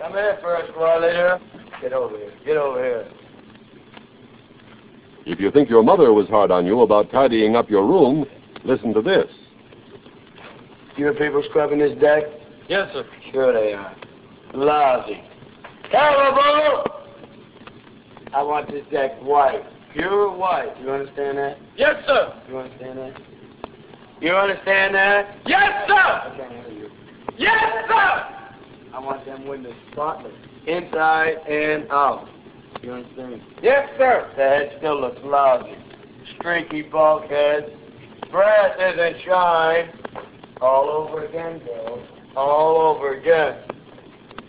Come here first, squad leader. Get over here. Get over here. If you think your mother was hard on you about tidying up your room, listen to this. You people scrubbing this deck? Yes, sir. Sure they are. Lousy. Terrible! I want this deck white. Pure white. You understand that? Yes, sir. You understand that? You understand that? Yes, sir. I can't hear you. Yes, sir. I want them windows spotless. Inside and out. You understand? Yes, sir. The head still looks lousy. Streaky bulkhead. Brass isn't shine. All over again, Bill. All over again.